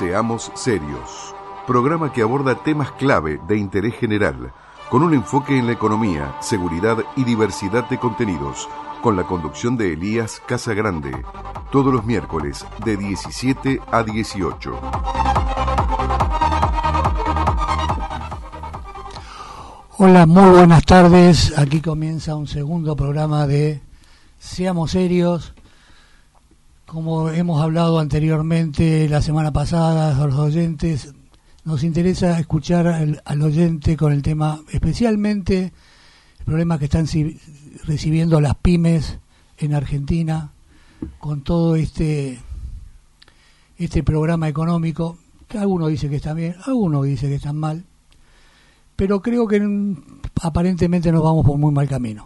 Seamos Serios, programa que aborda temas clave de interés general, con un enfoque en la economía, seguridad y diversidad de contenidos, con la conducción de Elías Casagrande, todos los miércoles de 17 a 18. Hola, muy buenas tardes. Aquí comienza un segundo programa de Seamos Serios. Como hemos hablado anteriormente la semana pasada, a los oyentes, nos interesa escuchar al oyente con el tema, especialmente el problema que están recibiendo las pymes en Argentina con todo este programa económico, que algunos dicen que está bien, algunos dicen que están mal, pero creo que aparentemente nos vamos por muy mal camino.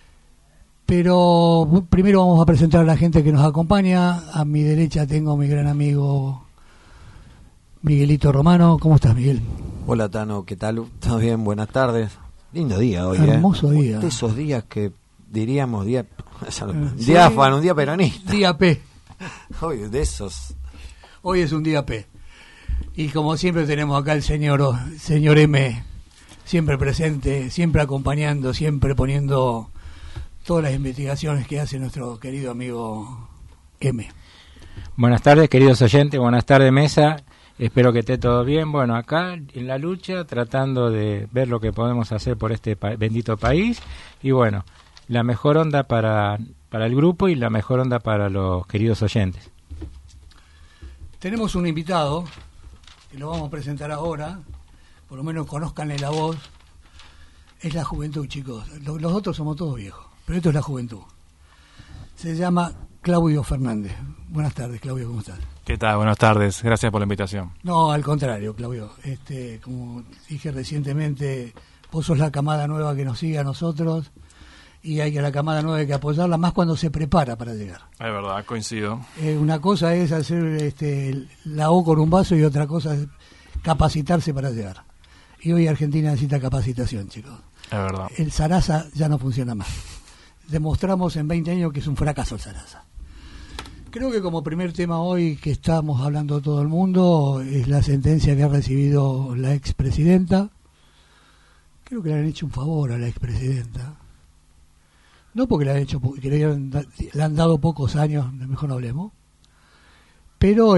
Pero primero vamos a presentar a la gente que nos acompaña. A mi derecha tengo a mi gran amigo Miguelito Romano. ¿Cómo estás, Miguel? Hola, Tano, ¿qué tal? ¿Estás bien? Buenas tardes. Lindo día hoy, hermoso día. De esos días que diríamos sí. diáfano, un día peronista. Día P. Hoy de esos. Hoy es un día P. Y como siempre tenemos acá el señor M, siempre presente, siempre acompañando, siempre poniendo todas las investigaciones que hace nuestro querido amigo M. Buenas tardes, queridos oyentes, buenas tardes, mesa. Espero que esté todo bien. Bueno, acá en la lucha, tratando de ver lo que podemos hacer por este bendito país. Y bueno, la mejor onda para el grupo y la mejor onda para los queridos oyentes. Tenemos un invitado, que lo vamos a presentar ahora, por lo menos conózcanle la voz. Es la juventud, chicos. Los otros somos todos viejos, pero esto es la juventud. Se llama Claudio Fernández. Buenas tardes, Claudio, ¿cómo estás? ¿Qué tal? Buenas tardes, gracias por la invitación. No, al contrario, Claudio. Como dije recientemente, vos sos la camada nueva que nos sigue a nosotros y hay que la camada nueva hay que apoyarla más cuando se prepara para llegar. Es verdad, coincido. Una cosa es hacer la O con un vaso y otra cosa es capacitarse para llegar. Y hoy Argentina necesita capacitación, chicos. Es verdad. El Sarasa ya no funciona más. Demostramos en 20 años que es un fracaso el Sarasa. Creo que como primer tema hoy que estamos hablando todo el mundo es la sentencia que ha recibido la expresidenta. Creo que le han hecho un favor a la expresidenta. No porque le han hecho, porque le han dado pocos años, mejor no hablemos. Pero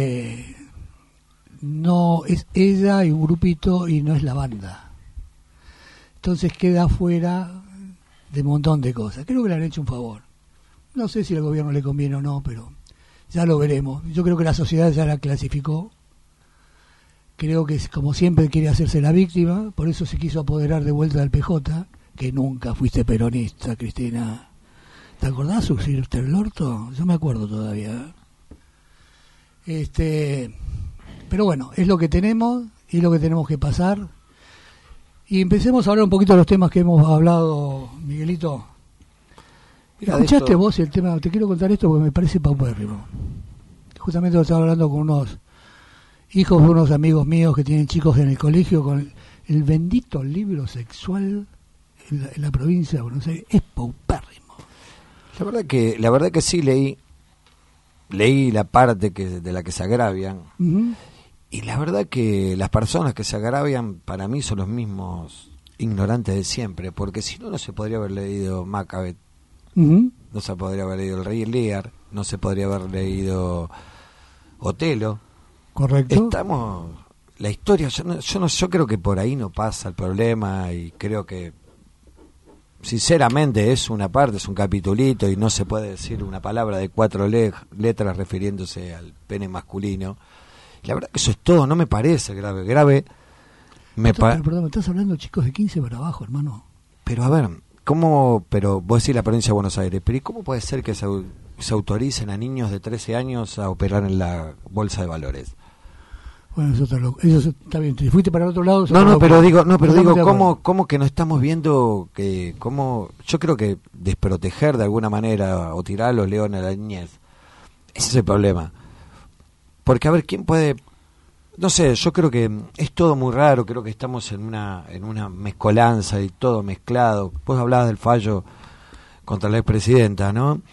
no es ella y un grupito y no es la banda. Entonces queda fuera de un montón de cosas. Creo que le han hecho un favor. No sé si al gobierno le conviene o no, pero ya lo veremos. Yo creo que la sociedad ya la clasificó. Creo que, como siempre, quiere hacerse la víctima. Por eso se quiso apoderar de vuelta del PJ, que nunca fuiste peronista, Cristina. ¿Te acordás, surgirte el orto? Yo me acuerdo todavía. Pero bueno, es lo que tenemos y es lo que tenemos que pasar. Y empecemos a hablar un poquito de los temas que hemos hablado, Miguelito. ¿Escuchaste vos el tema? Te quiero contar esto porque me parece paupérrimo. Justamente lo estaba hablando con unos hijos de unos amigos míos que tienen chicos en el colegio con el bendito libro sexual en la provincia de Buenos Aires. Es paupérrimo. La verdad que sí leí la parte de la que se agravian. Uh-huh. Y la verdad que las personas que se agravian para mí son los mismos ignorantes de siempre, porque si no se podría haber leído Macbeth, uh-huh, no se podría haber leído El Rey Lear, no se podría haber leído Otelo. Correcto. La historia, yo creo que por ahí no pasa el problema y creo que sinceramente es una parte, es un capitulito y no se puede decir una palabra de 4 letras refiriéndose al pene masculino. La verdad que eso es todo, no me parece grave. Perdón, estás hablando de chicos de 15 para abajo, hermano. Pero a ver, pero vos decís la provincia de Buenos Aires, pero ¿y cómo puede ser que se autoricen a niños de 13 años a operar en la bolsa de valores? Bueno, eso está bien. Si fuiste para el otro lado... Pero digo, ¿cómo que no estamos viendo que yo creo que desproteger de alguna manera o tirar a los leones a la niñez? Ese es el problema. Porque, a ver, ¿quién puede...? No sé, yo creo que es todo muy raro, creo que estamos en una mezcolanza y todo mezclado. Vos hablabas del fallo contra la expresidenta, ¿no?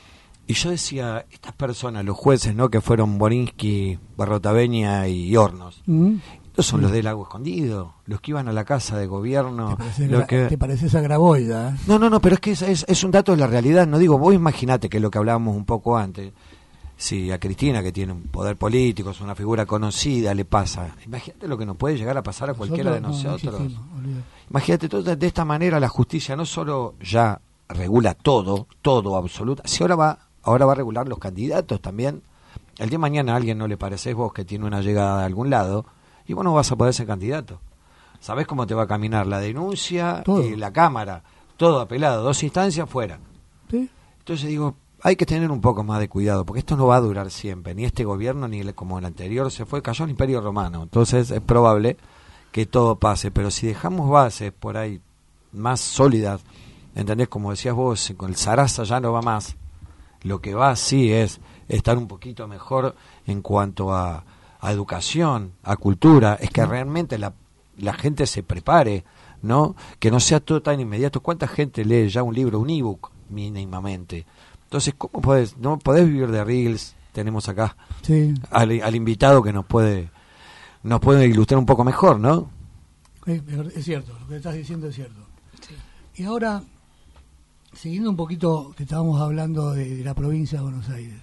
Y yo decía, estas personas, los jueces, ¿no?, que fueron Borinsky, Barrotaveña y Hornos, estos son los del Lago Escondido, los que iban a la casa de gobierno. ¿Te pareces a Graboida? No, pero es que es un dato de la realidad. No digo, vos imaginate que es lo que hablábamos un poco antes. Si a Cristina, que tiene un poder político, es una figura conocida, le pasa, imagínate lo que nos puede llegar a pasar a cualquiera de nosotros. Imagínate, de esta manera la justicia no solo ya regula todo absoluto, si ahora va a regular los candidatos también. El día de mañana a alguien no le parecés vos que tiene una llegada de algún lado, y vos no vas a poder ser candidato. ¿Sabés cómo te va a caminar la denuncia y la Cámara? Todo apelado, 2 instancias fuera. ¿Sí? Entonces digo, hay que tener un poco más de cuidado, porque esto no va a durar siempre, ni este gobierno ni como el anterior cayó el Imperio Romano. Entonces es probable que todo pase, pero si dejamos bases por ahí más sólidas, ¿entendés? Como decías vos, con el Sarasa ya no va más. Lo que va sí es estar un poquito mejor en cuanto a educación, a cultura, es que realmente la gente se prepare, ¿no? Que no sea todo tan inmediato. ¿Cuánta gente lee ya un libro, un ebook, mínimamente? Entonces, ¿cómo podés? ¿No podés vivir de reels? Tenemos acá al invitado que nos puede ilustrar un poco mejor, ¿no? Es cierto, lo que estás diciendo es cierto. Sí. Y ahora, siguiendo un poquito que estábamos hablando de la provincia de Buenos Aires,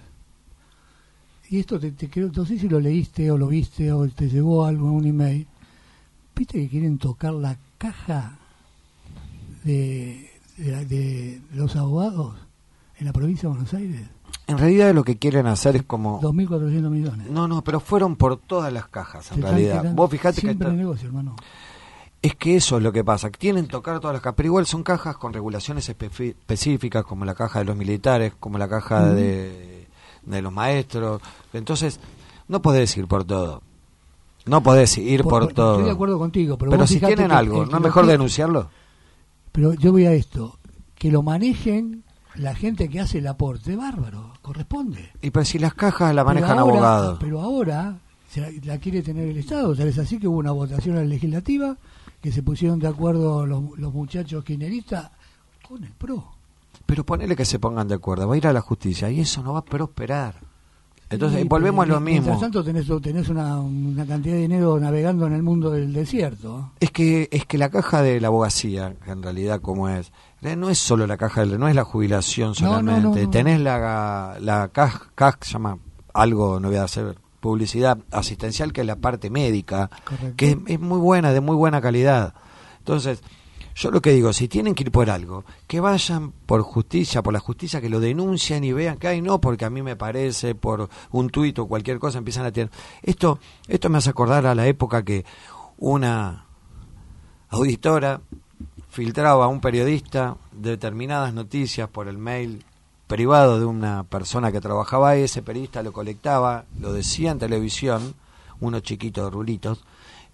y esto te creo, no sé si lo leíste o lo viste o te llegó algo en un email, ¿viste que quieren tocar la caja de los abogados en la provincia de Buenos Aires? En realidad lo que quieren hacer es como 2.400 millones. No, pero fueron por todas las cajas en realidad. Vos fijate que siempre el negocio, hermano. Es que eso es lo que pasa, que tienen tocar todas las cajas, pero igual son cajas con regulaciones específicas, como la caja de los militares, como la caja de los maestros. Entonces, no podés ir por todo. No podés ir por todo. Estoy de acuerdo contigo, pero si tienen algo, ¿no es mejor denunciarlo? Pero yo voy a esto, que lo manejen la gente que hace el aporte, bárbaro, corresponde. Y pero si las cajas la manejan abogados. Pero ahora la quiere tener el Estado, tal es así que hubo una votación en la legislativa, que se pusieron de acuerdo los muchachos kirchneristas con el PRO. Pero ponele que se pongan de acuerdo, va a ir a la justicia y eso no va a prosperar. Entonces volvemos a lo mismo. Mientras tanto tenés una cantidad de dinero navegando en el mundo del desierto. Es que la caja de la abogacía, que en realidad como es, no es solo la caja, no es la jubilación solamente. No. Tenés la caja, se llama algo, no voy a hacer publicidad asistencial, que es la parte médica. Correcto. Que es muy buena, de muy buena calidad. Entonces, yo lo que digo, si tienen que ir por algo, que vayan por la justicia, que lo denuncien y vean que hay, no porque a mí me parece, por un tuit o cualquier cosa empiezan a tener. Esto me hace acordar a la época que una auditora filtraba a un periodista determinadas noticias por el mail privado de una persona que trabajaba ahí, ese periodista lo colectaba, lo decía en televisión, unos chiquitos rulitos,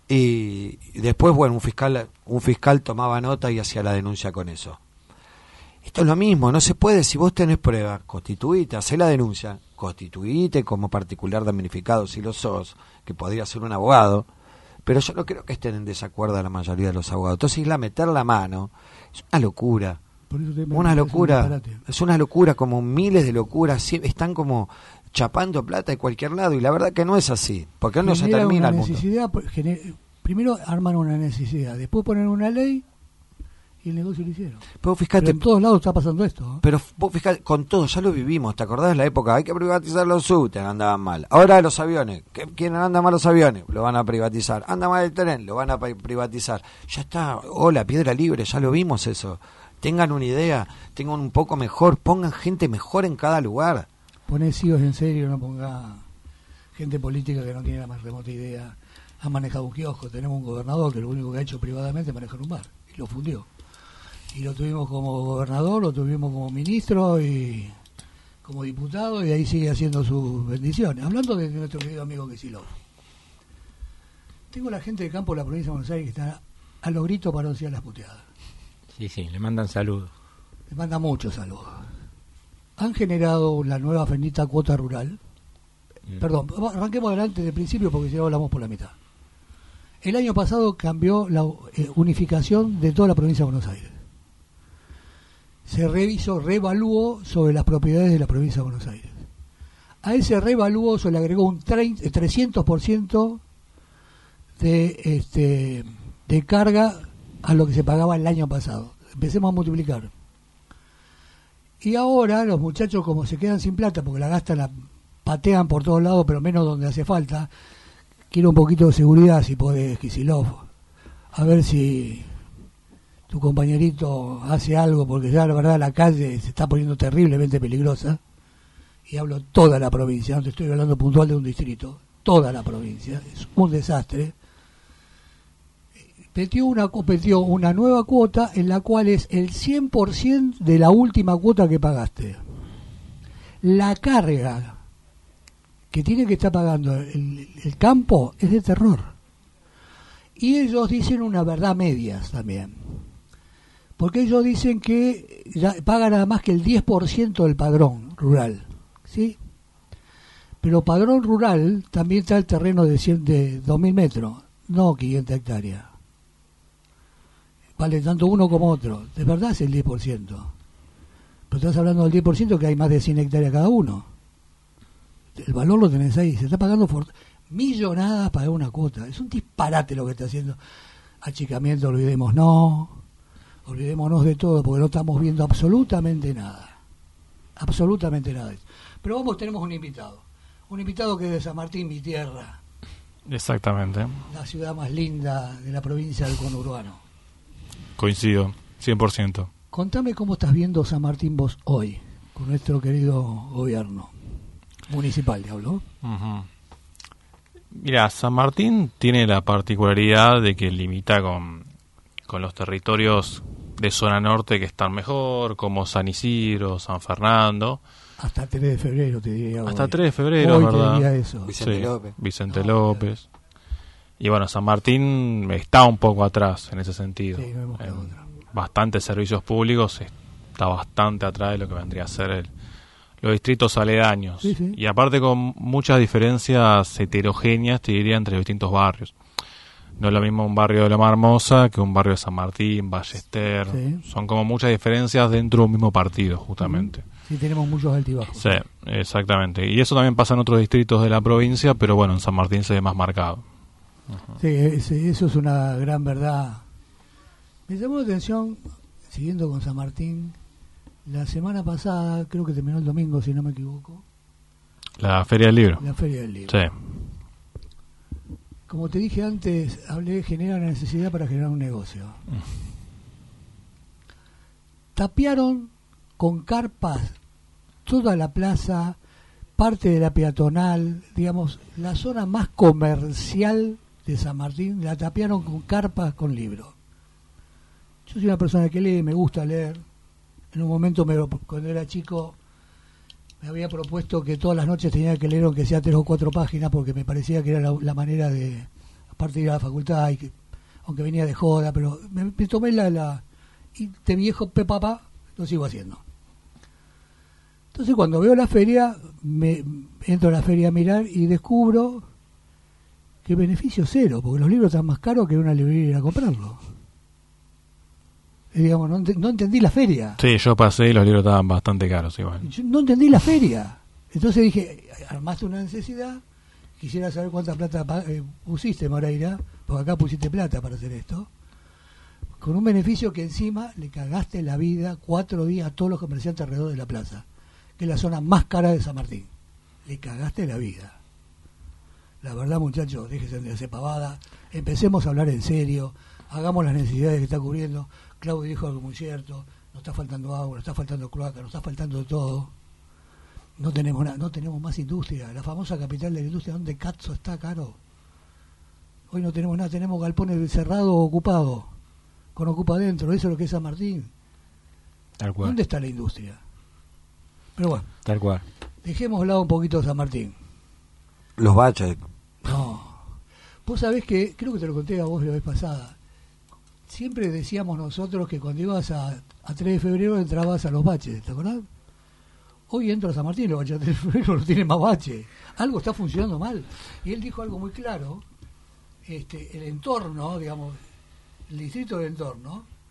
y después, bueno, un fiscal tomaba nota y hacía la denuncia con eso. Esto es lo mismo, no se puede, si vos tenés pruebas, constituite, hacé la denuncia, constituite como particular damnificado si lo sos, que podría ser un abogado, pero yo no creo que estén en desacuerdo a la mayoría de los abogados. Entonces, meter la mano es una locura. Es una locura, como miles de locuras, están como chapando plata de cualquier lado, y la verdad que no es así, porque no se termina el mundo. Primero arman una necesidad, después ponen una ley y el negocio lo hicieron. Pero fíjate, en todos lados está pasando esto. Pero vos fíjate, con todo, ya lo vivimos, ¿te acordás de la época? Hay que privatizar los subtes, andaban mal. Ahora los aviones, ¿quién anda mal los aviones? Lo van a privatizar. Anda mal el tren, lo van a privatizar. Ya está, hola, piedra libre, ya lo vimos eso. Tengan una idea, tengan un poco mejor, pongan gente mejor en cada lugar. Poné CIOs en serio, no ponga gente política que no tiene la más remota idea. Ha manejado un kiosco, tenemos un gobernador que lo único que ha hecho privadamente es manejar un bar, y lo fundió. Y lo tuvimos como gobernador, lo tuvimos como ministro y como diputado, y ahí sigue haciendo sus bendiciones. Hablando de nuestro querido amigo Kicillof. Tengo la gente de campo de la provincia de Buenos Aires que está a los gritos para anunciar las puteadas. Sí, le mandan saludos. Le mandan muchos saludos. Han generado la nueva bendita cuota rural. Perdón, arranquemos adelante del principio porque si no hablamos por la mitad. El año pasado cambió la unificación de toda la provincia de Buenos Aires. se reevaluó sobre las propiedades de la provincia de Buenos Aires. A ese reevaluó se le agregó un 300% de carga a lo que se pagaba el año pasado. Empecemos a multiplicar. Y ahora los muchachos, como se quedan sin plata porque la gastan, la patean por todos lados, pero menos donde hace falta. Quiero un poquito de seguridad, si podés, Kicillof. A ver si tu compañerito hace algo, porque ya la verdad la calle se está poniendo terriblemente peligrosa. Y hablo toda la provincia, no te estoy hablando puntual de un distrito. Toda la provincia. Es un desastre. Metió una nueva cuota en la cual es el 100% de la última cuota que pagaste. La carga que tiene que estar pagando el campo es de terror. Y ellos dicen una verdad medias también. Porque ellos dicen que ya pagan nada más que el 10% del padrón rural. ¿Sí? Pero padrón rural también está el terreno de 2.000 metros, no 500 hectáreas. Vale tanto uno como otro. De verdad es el 10%. Pero estás hablando del 10% que hay más de 100 hectáreas cada uno. El valor lo tenés ahí. Se está pagando millonadas para una cuota. Es un disparate lo que está haciendo. Achicamiento, olvidémonos de todo, porque no estamos viendo absolutamente nada. Absolutamente nada. Pero vamos, tenemos un invitado. Un invitado que es de San Martín, mi tierra. Exactamente. La ciudad más linda de la provincia del conurbano. Coincido, 100%. Contame cómo estás viendo San Martín vos hoy, con nuestro querido gobierno municipal, ¿habló? Uh-huh. Mira, San Martín tiene la particularidad de que limita con los territorios de zona norte que están mejor, como San Isidro, San Fernando. Hasta 3 de febrero te diría. Hasta hoy. 3 de febrero, hoy ¿verdad? Te diría eso. Vicente López. Y bueno, San Martín está un poco atrás en ese sentido. Sí, no hemos quedado atrás. Bastantes servicios públicos, está bastante atrás de lo que vendría a ser los distritos aledaños. Sí, sí. Y aparte con muchas diferencias heterogéneas, te diría, entre los distintos barrios. No es lo mismo un barrio de Loma Hermosa que un barrio de San Martín, Ballester. Sí. Son como muchas diferencias dentro de un mismo partido, justamente. Sí, tenemos muchos altibajos. Sí, exactamente. Y eso también pasa en otros distritos de la provincia, pero bueno, en San Martín se ve más marcado. Sí, eso es una gran verdad. Me llamó la atención, siguiendo con San Martín, la semana pasada, creo que terminó el domingo, si no me equivoco. La Feria del Libro. La Feria del Libro. Sí. Como te dije antes, genera una necesidad para generar un negocio. Tapiaron con carpas toda la plaza, parte de la peatonal, digamos, la zona más comercial de San Martín, la tapiaron con carpas con libros. Yo soy una persona que lee, me gusta leer. En un momento, cuando era chico, me había propuesto que todas las noches tenía que leer aunque sea 3 o 4 páginas, porque me parecía que era la manera de, aparte de ir a la facultad, y que, aunque venía de joda, pero me tomé y de viejo papá lo sigo haciendo. Entonces cuando veo la feria, entro a la feria a mirar y descubro que beneficio cero, porque los libros están más caros que en una librería ir a comprarlos. Y digamos, no entendí la feria. Sí, yo pasé y los libros estaban bastante caros igual. Yo no entendí la feria. Entonces dije, armaste una necesidad, quisiera saber cuánta plata pusiste, Moreira, porque acá pusiste plata para hacer esto, con un beneficio que encima le cagaste la vida 4 días a todos los comerciantes alrededor de la plaza, que es la zona más cara de San Martín. Le cagaste la vida. La verdad, muchachos, déjense de hacer pavada, empecemos a hablar en serio, hagamos las necesidades que está cubriendo. Claudio dijo algo muy cierto, nos está faltando agua, nos está faltando cloaca, nos está faltando de todo. No tenemos nada, no tenemos más industria. La famosa capital de la industria, ¿dónde cazzo está, caro? Hoy no tenemos nada, tenemos galpones cerrados o ocupados, con ocupa adentro, eso es lo que es San Martín. Tal cual. ¿Dónde está la industria? Pero bueno, tal cual. Dejemos hablar un poquito de San Martín. Los baches. No. Vos sabés que, creo que te lo conté a vos la vez pasada, siempre decíamos nosotros que cuando ibas a 3 de febrero entrabas a los baches, ¿te acordás? Hoy entro a San Martín y los baches de 3 de febrero no tienen más baches. Algo está funcionando mal. Y él dijo algo muy claro, el entorno, digamos, el distrito del entorno,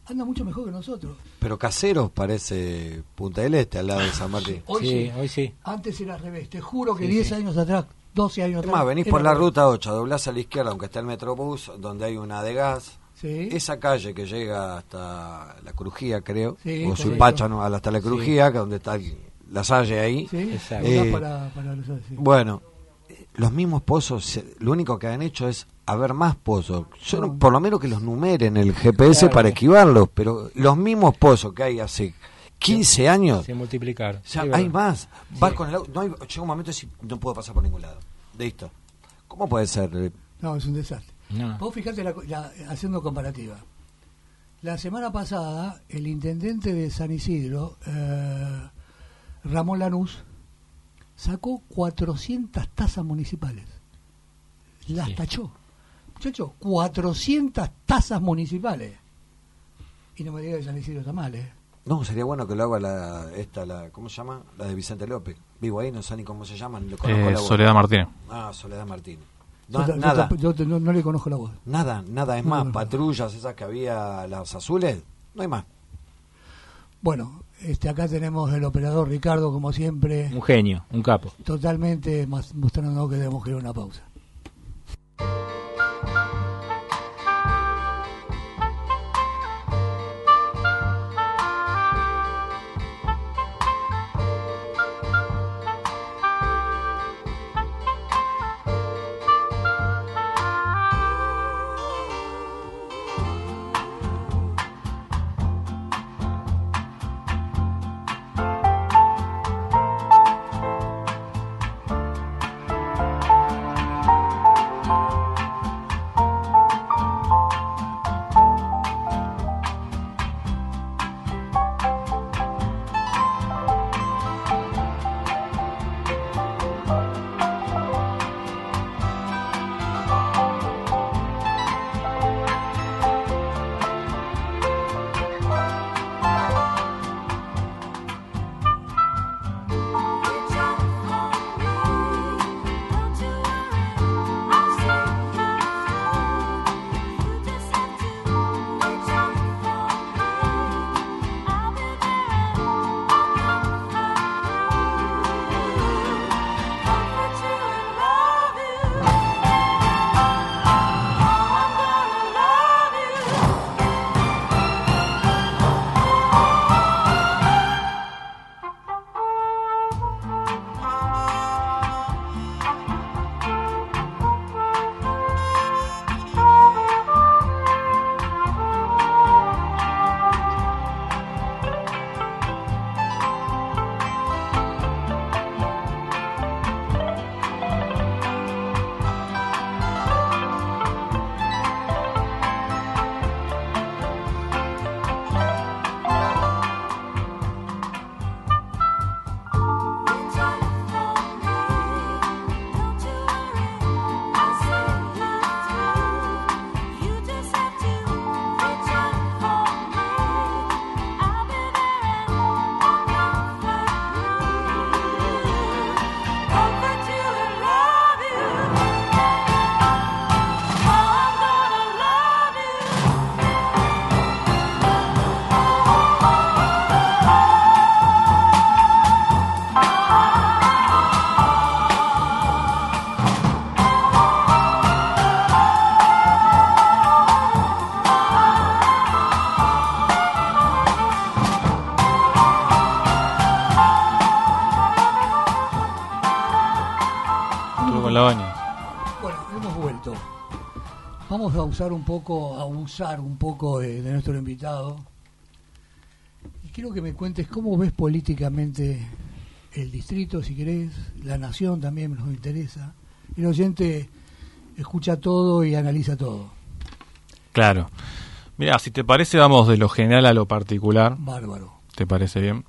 anda mucho mejor que nosotros. Pero Caseros parece Punta del Este al lado de San Martín. Hoy sí. Antes era al revés. Te juro que 10 años atrás, 12 años atrás. Además, venís por la ruta 8, doblás a la izquierda, aunque está el Metrobús, donde hay una de gas. Sí. Esa calle que llega hasta la Crujía, creo, Sí, o correcto. Suipacha, hasta la Crujía, que donde está la Salle ahí. Sí, Exacto. para los sí. Bueno, los mismos pozos, lo único que han hecho es haber más pozos. Yo por lo menos que los numeren el GPS para esquivarlos, pero los mismos pozos que hay hace 15 años, Se multiplicaron. ya Sí, hay verdad. más. Vas con el auto, llega un momento y no puedo pasar por ningún lado. Listo. ¿Cómo puede ser? No, es un desastre. No. Vos fijate haciendo comparativa. La semana pasada, el intendente de San Isidro, Ramón Lanús, sacó 400 tasas municipales. Las tachó. Muchachos, 400 tasas municipales. Y no me diga que San Isidro está mal, ¿eh? No, sería bueno que lo haga ¿cómo se llama? La de Vicente López. Vivo ahí, no sé ni cómo se llama, ni lo conozco la voz. Soledad Martínez. Soledad Martínez. Yo no le conozco la voz. Nada, es No, más, no. patrullas esas que había, las azules, no hay más. Bueno, acá tenemos el operador Ricardo, como siempre, Un genio, un capo. totalmente mostrando que debemos querer una pausa. Bueno, hemos vuelto. Vamos a abusar un poco de nuestro invitado. Y quiero que me cuentes cómo ves políticamente el distrito, si querés, la nación también nos interesa. El oyente escucha todo y analiza todo. Claro. Mira, si te parece, vamos de lo general a lo particular. Bárbaro. ¿Te parece bien?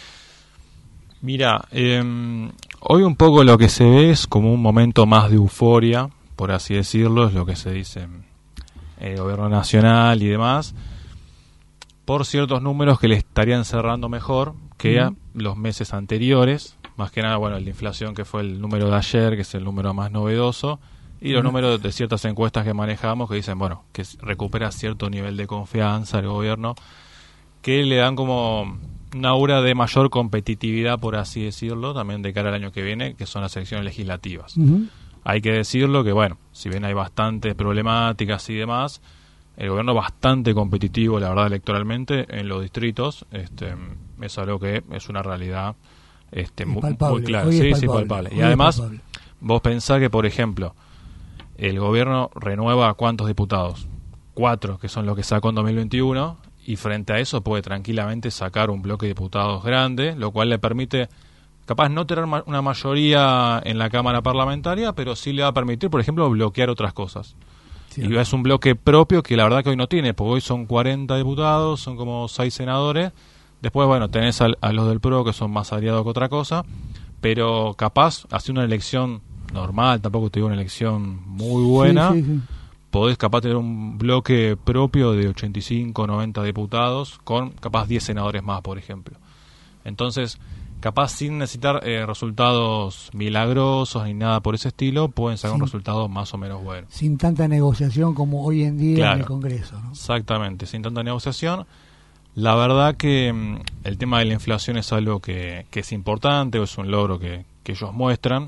Mira, hoy un poco lo que se ve es como un momento más de euforia, por así decirlo, es lo que se dice el gobierno nacional y demás, por ciertos números que le estarían cerrando mejor que a los meses anteriores, más que nada, bueno, la inflación que fue el número de ayer, que es el número más novedoso, Y los números de ciertas encuestas que manejamos que dicen, bueno, que recupera cierto nivel de confianza el gobierno, que le dan como una aura de mayor competitividad, por así decirlo, también de cara al año que viene, que son las elecciones legislativas. Hay que decirlo que, bueno, si bien hay bastantes problemáticas y demás, el gobierno es bastante competitivo, la verdad, electoralmente en los distritos. Es algo que es una realidad muy clara. Sí, palpable. Y además, vos pensás que, por ejemplo, el gobierno renueva ¿cuántos diputados? 4, que son los que sacó en 2021, y frente a eso puede tranquilamente sacar un bloque de diputados grande, lo cual le permite capaz no tener una mayoría en la Cámara Parlamentaria, pero sí le va a permitir, por ejemplo, bloquear otras cosas. Sí. Y es un bloque propio que la verdad que hoy no tiene, porque hoy son 40 diputados, son como 6 senadores. Después, bueno, tenés a los del PRO que son más aliados que otra cosa, pero capaz, hacer una elección normal, tampoco te digo una elección muy buena, podés capaz tener un bloque propio de 85, 90 diputados, con capaz 10 senadores más, por ejemplo. Entonces, capaz sin necesitar resultados milagrosos ni nada por ese estilo, pueden sacar un resultado más o menos bueno. Sin tanta negociación como hoy en día en el Congreso, ¿no? Exactamente, sin tanta negociación. La verdad que el tema de la inflación es algo que es importante, es un logro que ellos muestran.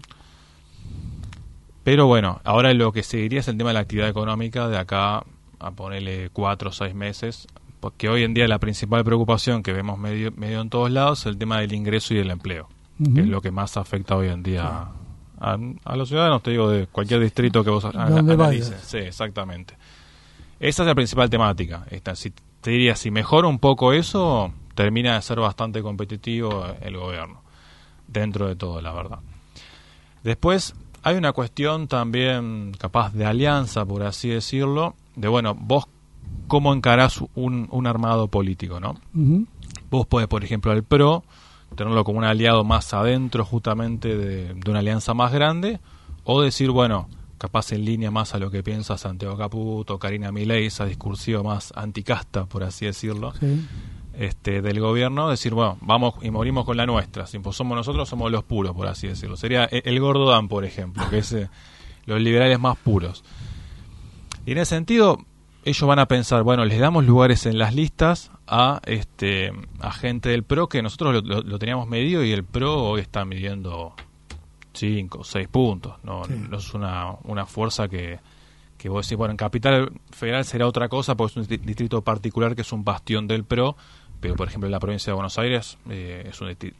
Pero bueno, ahora lo que seguiría es el tema de la actividad económica de acá a ponerle 4 o 6 meses, porque hoy en día la principal preocupación que vemos medio en todos lados es el tema del ingreso y del empleo, que es lo que más afecta hoy en día a los ciudadanos, te digo, de cualquier distrito que vos analices. Sí, exactamente. Esa es la principal temática. Te diría, si mejora un poco eso, termina de ser bastante competitivo el gobierno, dentro de todo, la verdad. Después hay una cuestión también capaz de alianza, por así decirlo, de bueno, vos cómo encarás un armado político, ¿no? Vos podés, por ejemplo, al PRO tenerlo como un aliado más adentro justamente de una alianza más grande, o decir, bueno, capaz en línea más a lo que piensa Santiago Caputo, Karina Milei, esa discursiva más anticasta, por así decirlo, del gobierno, decir, bueno, vamos y morimos con la nuestra, si somos nosotros, somos los puros, por así decirlo. Sería el Gordo Dan, por ejemplo, que es los liberales más puros. Y en ese sentido, ellos van a pensar, bueno, les damos lugares en las listas a gente del PRO, que nosotros lo teníamos medido y el PRO hoy está midiendo 5 o 6 puntos. No es una fuerza que vos decís, bueno, en Capital Federal será otra cosa, porque es un distrito particular que es un bastión del PRO, pero por ejemplo en la provincia de Buenos Aires es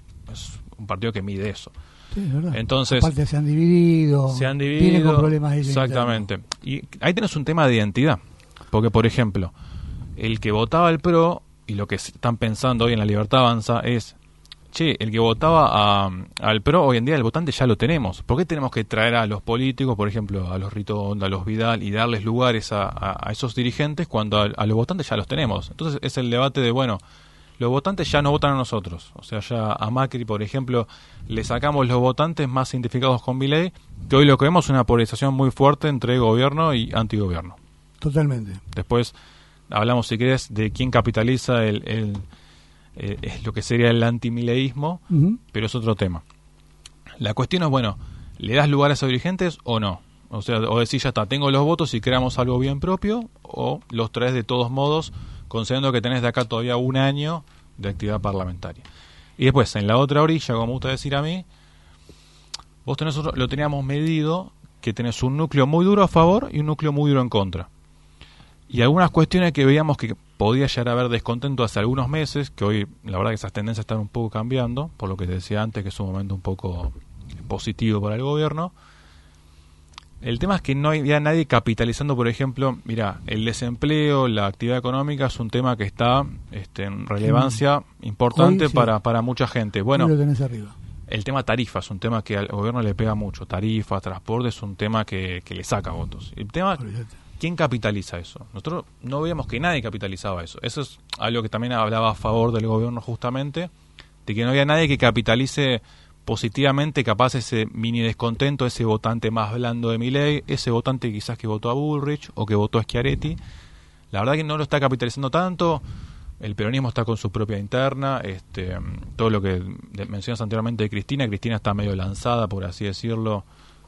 un partido que mide eso. Sí, es verdad. Entonces, aparte se han dividido, tienen con problemas ellos. Exactamente. Y ahí tenés un tema de identidad, porque por ejemplo, el que votaba al PRO, y lo que están pensando hoy en La Libertad Avanza es, el que votaba al PRO, hoy en día el votante ya lo tenemos. ¿Por qué tenemos que traer a los políticos, por ejemplo, a los Ritondo, a los Vidal, y darles lugares a esos dirigentes cuando a los votantes ya los tenemos? Entonces es el debate de, bueno, los votantes ya no votan a nosotros. O sea, ya a Macri, por ejemplo, le sacamos los votantes más identificados con Milei, que hoy lo que vemos es una polarización muy fuerte entre gobierno y antigobierno. Totalmente. Después hablamos, si querés, de quién capitaliza es lo que sería el antimileísmo, pero es otro tema. La cuestión es, bueno, ¿le das lugar a esos dirigentes o no? O sea, o decís, ya está, tengo los votos y creamos algo bien propio, o los traes de todos modos, considerando que tenés de acá todavía un año de actividad parlamentaria. Y después, en la otra orilla, como me gusta decir a mí, vos tenés lo teníamos medido, que tenés un núcleo muy duro a favor y un núcleo muy duro en contra. Y algunas cuestiones que veíamos que podía llegar a haber descontento hace algunos meses, que hoy la verdad que esas tendencias están un poco cambiando, por lo que te decía antes, que es un momento un poco positivo para el gobierno. El tema es que no había nadie capitalizando, por ejemplo, mira, el desempleo, la actividad económica es un tema que está en relevancia importante para mucha gente. Bueno, lo tenés arriba. El tema tarifa es un tema que al gobierno le pega mucho. Tarifa, transporte es un tema que le saca votos. El tema, ¿quién capitaliza eso? Nosotros no veíamos que nadie capitalizaba eso. Eso es algo que también hablaba a favor del gobierno justamente, de que no había nadie que capitalice positivamente capaz ese mini descontento, ese votante más blando de Milei, ese votante quizás que votó a Bullrich o que votó a Schiaretti. La verdad que no lo está capitalizando tanto. El peronismo está con su propia interna, todo lo que mencionas anteriormente de Cristina está medio lanzada, por así decirlo,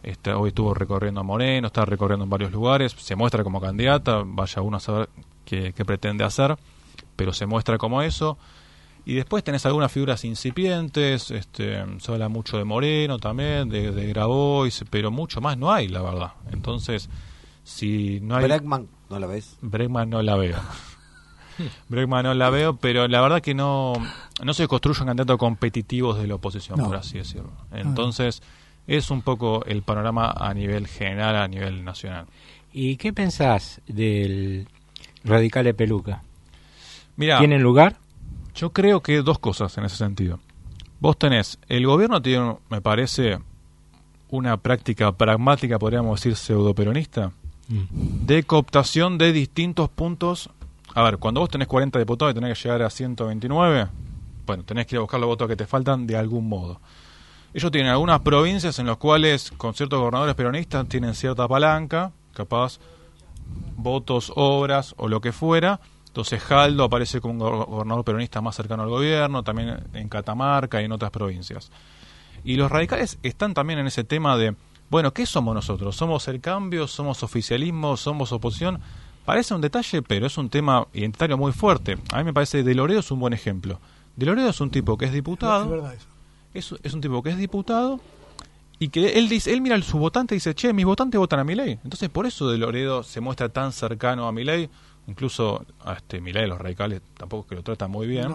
Hoy estuvo recorriendo a Moreno, está recorriendo en varios lugares, se muestra como candidata, vaya uno a saber qué pretende hacer, pero se muestra como eso. Y después tenés algunas figuras incipientes, se habla mucho de Moreno también, de Grabois, pero mucho más no hay, la verdad. Entonces, si no hay... Bregman, ¿no la ves? Bregman no la veo. Bregman no la veo, pero la verdad que no se construyen candidatos competitivos de la oposición, por así decirlo. Entonces, es un poco el panorama a nivel general, a nivel nacional. ¿Y qué pensás del radical de Peluca? Mirá, ¿Tienen lugar? Yo creo que dos cosas en ese sentido. Vos tenés, el gobierno tiene, me parece, una práctica pragmática, podríamos decir pseudoperonista, de cooptación de distintos puntos. A ver, cuando vos tenés 40 diputados y tenés que llegar a 129, bueno, tenés que ir a buscar los votos que te faltan de algún modo. Ellos tienen algunas provincias en las cuales, con ciertos gobernadores peronistas, tienen cierta palanca, capaz votos, obras o lo que fuera. Entonces Jaldo aparece como un gobernador peronista más cercano al gobierno, también en Catamarca y en otras provincias. Y los radicales están también en ese tema de, bueno, ¿qué somos nosotros? ¿Somos el cambio? ¿Somos oficialismo? ¿Somos oposición? Parece un detalle, pero es un tema identitario muy fuerte. A mí me parece que De Loredo es un buen ejemplo. De Loredo es un tipo que es diputado. Es verdad eso. Es un tipo que es diputado y que él mira a su votante y dice, che, mis votantes votan a Milei. Entonces por eso De Loredo se muestra tan cercano a Milei. Incluso a Milei, los radicales tampoco es que lo tratan muy bien.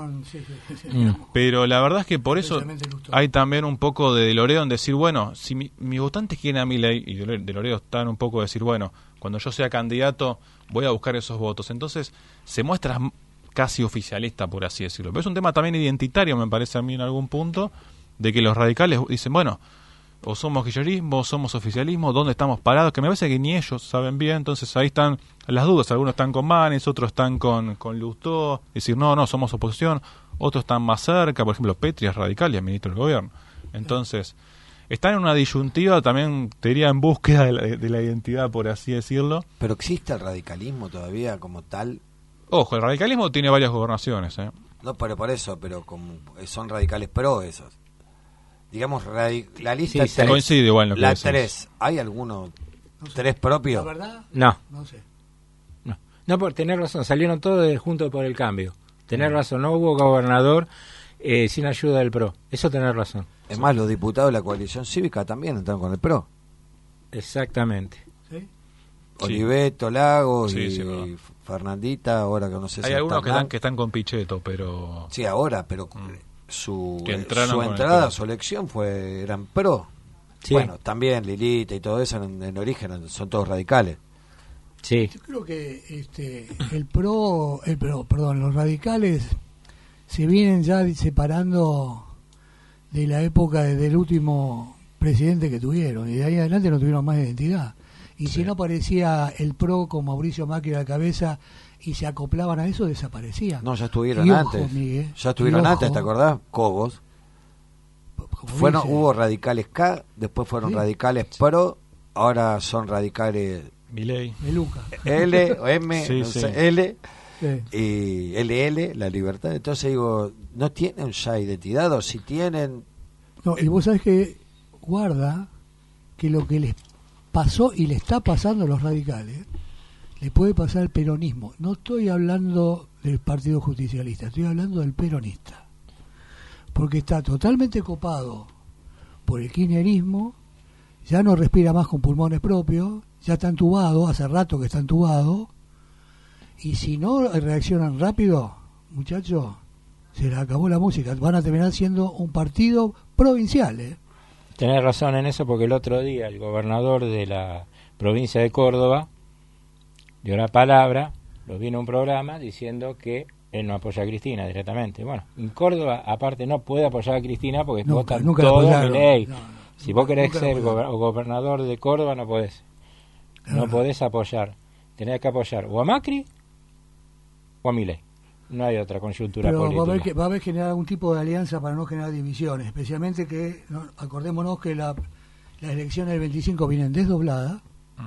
Pero la verdad es que por eso hay también un poco de Loredo en decir, bueno, si mis votantes quieren a Milei, y De Loredo está en un poco de decir, bueno, cuando yo sea candidato voy a buscar esos votos. Entonces se muestra casi oficialista, por así decirlo. Pero es un tema también identitario, me parece a mí en algún punto, de que los radicales dicen, bueno, o somos kirchnerismo, o somos oficialismo, ¿dónde estamos parados? Que me parece que ni ellos saben bien, entonces ahí están las dudas. Algunos están con Manes, otros están con Lustó, decir, no, somos oposición, otros están más cerca, por ejemplo, Petri es radical y es ministro del gobierno. Entonces, están en una disyuntiva también, te diría, en búsqueda de la identidad, por así decirlo. ¿Pero existe el radicalismo todavía como tal? Ojo, el radicalismo tiene varias gobernaciones, No, pero por eso, pero como son radicales pro esos. Digamos, la lista sí, coincide igual en lo que la decís. 3, ¿hay alguno 3 propio? ¿La verdad? No sé. No, por tener razón, salieron todos juntos por el cambio. Tener razón, no hubo gobernador sin ayuda del PRO. Eso tener razón. Es más, los diputados de la coalición cívica también están con el PRO. Exactamente. ¿Sí? Oliveto, Lagos sí, y Fernandita, ahora que no sé si hay algunos que están con Pichetto, pero... Sí, ahora, pero... Su entrada, su elección eran pro. Sí. Bueno, también Lilita y todo eso en origen son todos radicales. Sí. Yo creo que los radicales se vienen ya separando de la época del último presidente que tuvieron y de ahí adelante no tuvieron más identidad. Y si no aparecía el PRO con Mauricio Macri a la cabeza y se acoplaban a eso, desaparecían. No, ya estuvieron antes. Miguel, ya estuvieron antes, ¿te acordás? Cobos. Hubo radicales K, después fueron radicales PRO, ahora son radicales Milei. Meluca. L o M, sí, no sí. sé, L y LL, la libertad. Entonces digo, ¿no tienen ya identidad o si tienen? No, y vos sabés que guarda que lo que les pasó y le está pasando a los radicales le puede pasar al peronismo. No estoy hablando del Partido Justicialista, estoy hablando del peronista. Porque está totalmente copado por el kirchnerismo, ya no respira más con pulmones propios, ya está entubado, hace rato que está entubado, y si no reaccionan rápido, muchachos, se les acabó la música. Van a terminar siendo un partido provincial. Tenés razón en eso, porque el otro día el gobernador de la provincia de Córdoba dio la palabra, lo vino a un programa diciendo que él no apoya a Cristina directamente. Bueno, en Córdoba, aparte, no puede apoyar a Cristina porque votan todos Milei. Si vos querés ser gobernador de Córdoba, no podés. No podés apoyar. Tenés que apoyar o a Macri o a Milei. No hay otra coyuntura política. Va a haber que generar algún tipo de alianza para no generar divisiones. Especialmente que, acordémonos que las elecciones del 25 vienen desdobladas.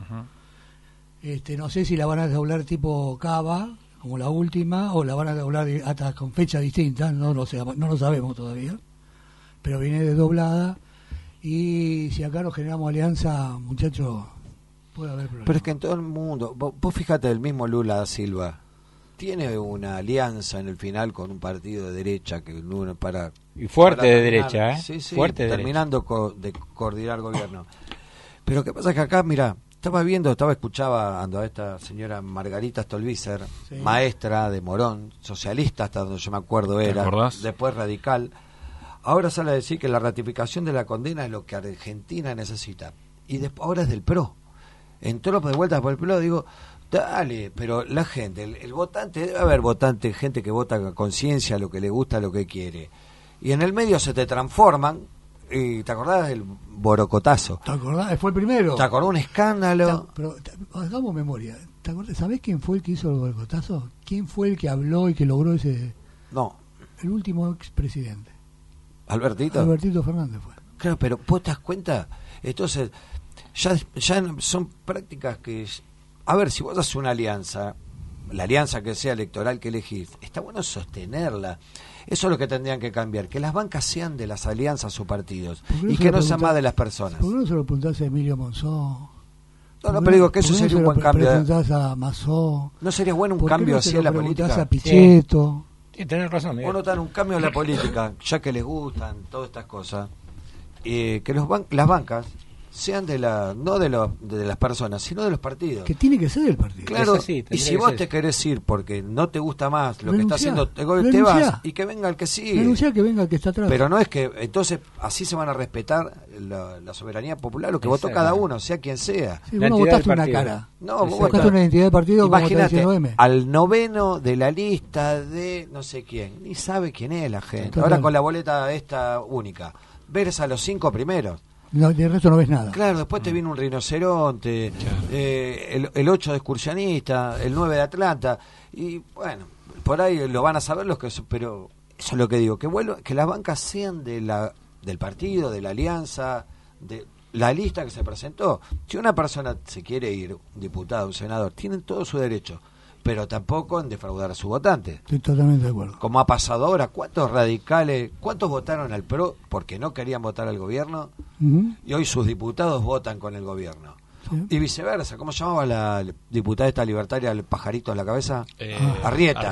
No sé si la van a desdoblar tipo Cava, como la última, o la van a desdoblar hasta con fecha distinta, no lo sabemos todavía. Pero viene desdoblada Y si acá nos generamos alianza, muchachos, puede haber problemas. Pero es que en todo el mundo, vos fíjate, el mismo Lula da Silva tiene una alianza en el final con un partido de derecha que uno para y fuerte para de terminar, derecha, ¿eh? sí, Fuerte terminando de coordinar gobierno. Pero qué pasa es que acá, mira, escuchaba a esta señora Margarita Stolbizer, sí, maestra de Morón, socialista hasta donde yo me acuerdo ¿Te era, acordás? después radical. Ahora sale a decir que la ratificación de la condena es lo que Argentina necesita. Y ahora es del PRO. Entró de vuelta por el PRO, digo, dale, pero la gente, el votante, debe haber votante, gente que vota a conciencia, lo que le gusta, lo que quiere. Y en el medio se te transforman, y ¿te acordás del borocotazo? ¿Te acordás? Fue el primero. ¿Te acordás un escándalo? Pero hagamos memoria. ¿Te acordás? ¿Sabés quién fue el que hizo el boicotazo? ¿Quién fue el que habló y que logró ese? No, El último expresidente. Albertito. Albertito Fernández fue. Claro, pero ¿vos te das cuenta? Entonces, ya son prácticas que... A ver, si vos haces una alianza, la alianza que sea electoral que elegís, está bueno sostenerla. Eso es lo que tendrían que cambiar, que las bancas sean de las alianzas o partidos y que no sean más de las personas. ¿Por qué no se lo preguntás a Emilio Monzó? No, pero digo que eso sería un buen cambio. ¿Por qué no se lo preguntás a Mazó? ¿No sería bueno un cambio así en la política? A Pichetto. Sí, tenés razón, Miguel. Bueno, tan un cambio en la política, ya que les gustan todas estas cosas, que las bancas sean no de las personas, sino de los partidos. Que tiene que ser el partido. Claro, sí, y si vos te querés ir porque no te gusta más lo que está haciendo, te vas y que venga el que sigue. Renunciá, que venga el que está atrás. Pero no es que, entonces, así se van a respetar la soberanía popular, lo que votó cada uno, sea quien sea. Sí, vos no votaste una cara. No, vos votaste una identidad de partido como está diciendo M. Al noveno de la lista de no sé quién, ni sabe quién es la gente. Total. Ahora con la boleta esta única, ves a los 5 primeros. No, de resto no ves nada. Claro, después te viene un rinoceronte, el 8 de excursionista, el 9 de Atlanta, y bueno, por ahí lo van a saber los que... Pero eso es lo que digo, que las bancas sean del partido, de la alianza, de la lista que se presentó. Si una persona se quiere ir, un diputado, un senador, tienen todo su derecho, pero tampoco en defraudar a su votante. Estoy totalmente de acuerdo. Como ha pasado ahora, ¿cuántos radicales, cuántos votaron al PRO porque no querían votar al gobierno? Uh-huh. Y hoy sus diputados votan con el gobierno. Sí. Y viceversa. ¿Cómo se llamaba la diputada esta libertaria, el pajarito en la cabeza? Arrieta.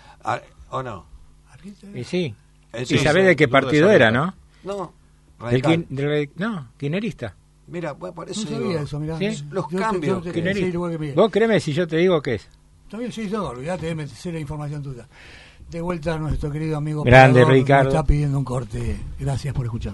¿O no? Y sí. Sí, y sabés sí, de qué Lourdes partido Arrieta. era, ¿no? No, radical. No, kirchnerista. Mira, bueno, por eso No sabía digo, eso, mirá. ¿Sí? los Yo cambios. te que- quería decir igual que Miguel. Vos créeme si yo te digo qué es. También sí, no, olvidate, me sé la información tuya. De vuelta a nuestro querido amigo Grande, operador, Ricardo. me está pidiendo un corte. Gracias por escuchar.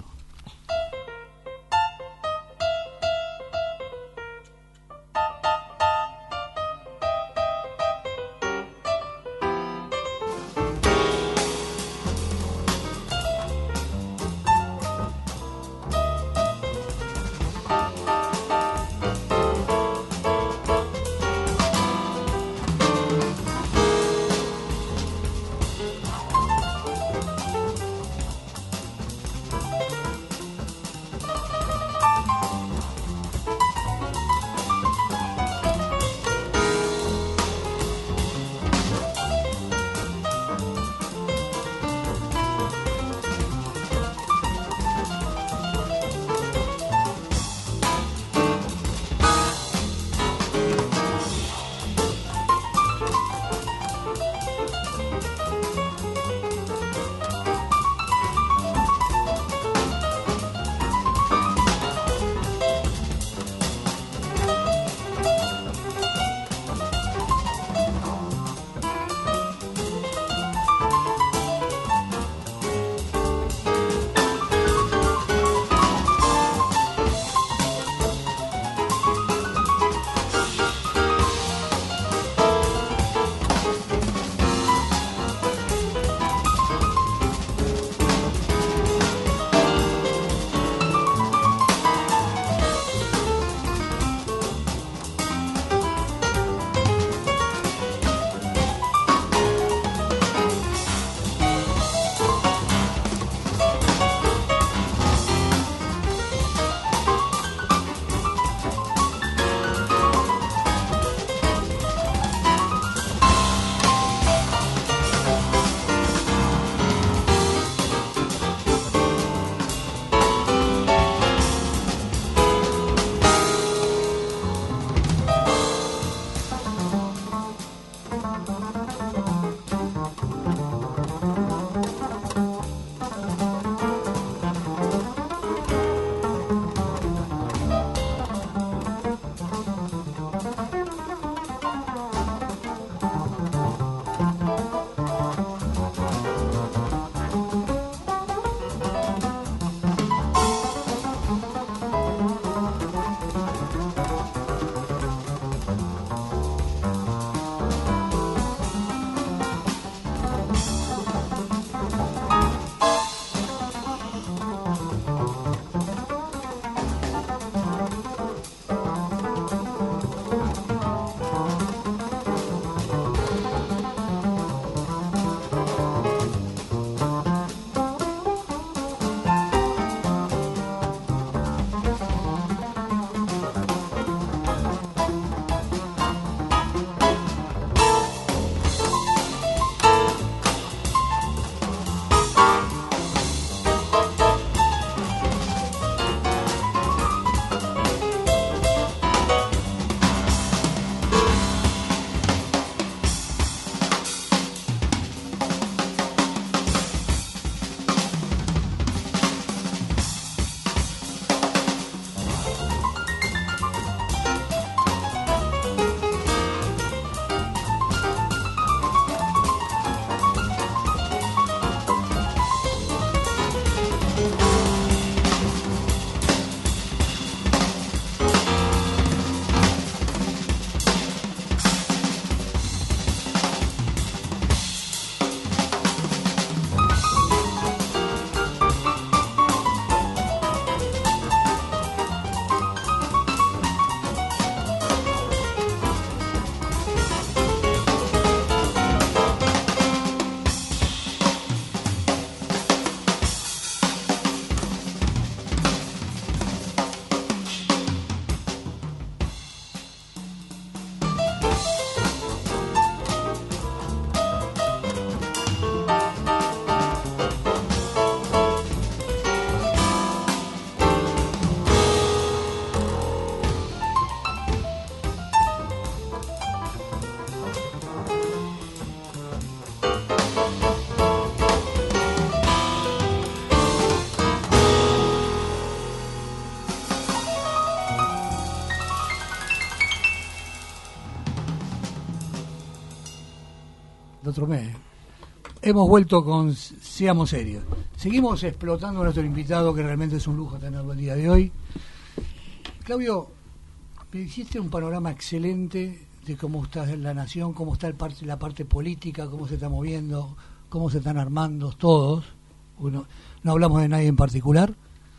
el otro mes. Hemos vuelto con Seamos Serios. Seguimos explotando a nuestro invitado, que realmente es un lujo tenerlo el día de hoy. Claudio, me hiciste un panorama excelente de cómo está la nación, cómo está la parte política, cómo se está moviendo, cómo se están armando todos. No hablamos de nadie en particular,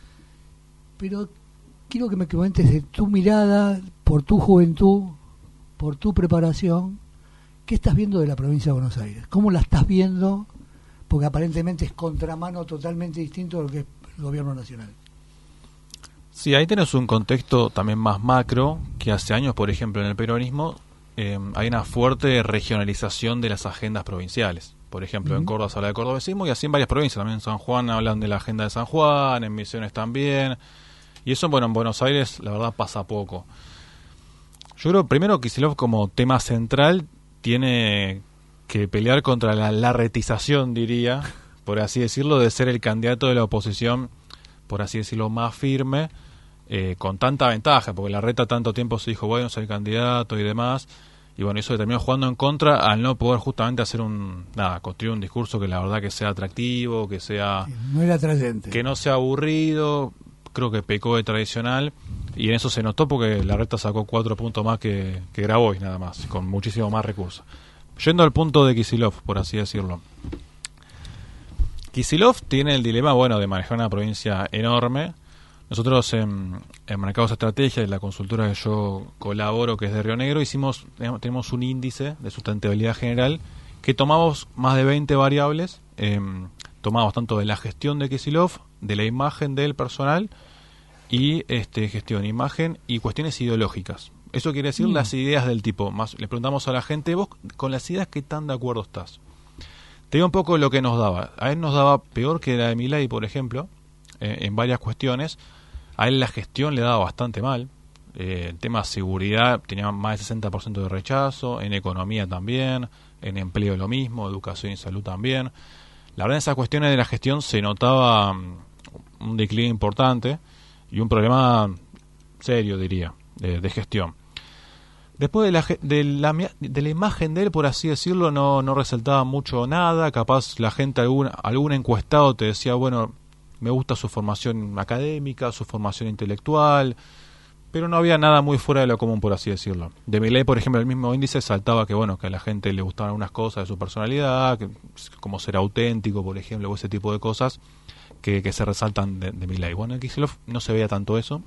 pero quiero que me comentes de tu mirada, por tu juventud, por tu preparación. ¿Qué estás viendo de la provincia de Buenos Aires? ¿Cómo la estás viendo? Porque aparentemente es contramano totalmente distinto de lo que es el gobierno nacional. Sí, ahí tenés un contexto también más macro, que hace años, por ejemplo, en el peronismo hay una fuerte regionalización de las agendas provinciales. Por ejemplo, en Córdoba se habla de cordobesismo y así en varias provincias. También en San Juan hablan de la agenda de San Juan, en Misiones también. Y eso, bueno, en Buenos Aires la verdad pasa poco. Yo creo primero que Kicillof como tema central tiene que pelear contra la larretización, diría, por así decirlo, de ser el candidato de la oposición, por así decirlo, más firme, con tanta ventaja, porque Larreta tanto tiempo se dijo, bueno, soy el candidato y demás, y bueno, eso terminó jugando en contra al no poder justamente hacer construir un discurso que la verdad que sea atractivo, que sea... No era atrayente. Que no sea aburrido, creo que pecó de tradicional, y en eso se notó porque Larreta sacó 4 puntos más que Grabois, nada más, con muchísimo más recursos. Yendo al punto de Kicillof, por así decirlo. Kicillof tiene el dilema, bueno, de manejar una provincia enorme. Nosotros en Mercados Estrategia, en la consultora que yo colaboro, que es de Río Negro, tenemos un índice de sustentabilidad general que tomamos más de 20 variables. Tomamos tanto de la gestión de Kicillof, de la imagen del personal y gestión, imagen y cuestiones ideológicas. Eso quiere decir las ideas del tipo. Más le preguntamos a la gente, vos con las ideas, ¿qué tan de acuerdo estás? Te digo un poco lo que nos daba. A él nos daba peor que la de Milei, por ejemplo, en varias cuestiones. A él la gestión le daba bastante mal. El tema seguridad tenía más del 60% de rechazo, en economía también, en empleo lo mismo, educación y salud también. La verdad en esas cuestiones de la gestión se notaba un declive importante y un problema serio, diría, de gestión. Después de la imagen de él, por así decirlo, no resaltaba mucho nada. Capaz la gente, algún encuestado te decía, bueno, me gusta su formación académica, su formación intelectual, pero no había nada muy fuera de lo común, por así decirlo. De Milei, por ejemplo, el mismo índice saltaba que bueno, que a la gente le gustaban algunas cosas de su personalidad, como ser auténtico, por ejemplo, o ese tipo de cosas que se resaltan de Milei. Bueno, en Kicillof no se veía tanto eso.